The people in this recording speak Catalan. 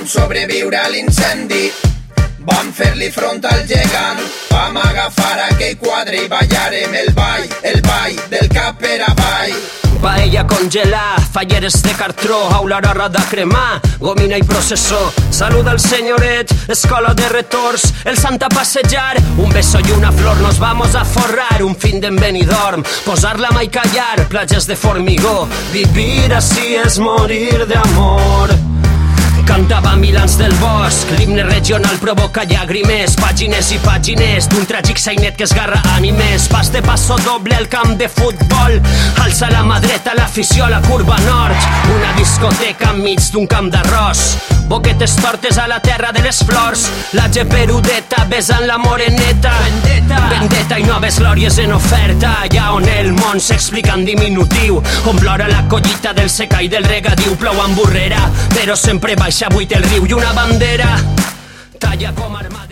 sobreviure a l'incendi. Vam fer-li front al gegant, vam agafar aquell quadre i ballarem el ball del cap per avall. Paella congelar, falleres de cartró, aula de cremar, gomina i processó. Saluda al senyoret, escola de retorns, el sant a passejar, un beso i una flor, nos vamos a forrar, un fin d'en Benidorm, posar la mà i callar, platges de formigó, vivir así es morir de amor. Cantava Milans del Bosc, l'himne regional provoca llàgrimes, pàgines i pàgines d'un tràgic sainet que esgarra ànimes. Pas de passo doble al camp de futbol, alça la mà dreta l'afició a la curva nord, una discoteca enmig d'un camp d'arròs, boquetes tortes a la terra de les flors, la geperudeta besant la moreneta, vendetta i noves glòries en oferta, allà on el món s'explica en diminutiu, on plora la collita del secà i del regadiu, plou amb burrera, però sempre baixa buit el riu i una bandera talla com armada.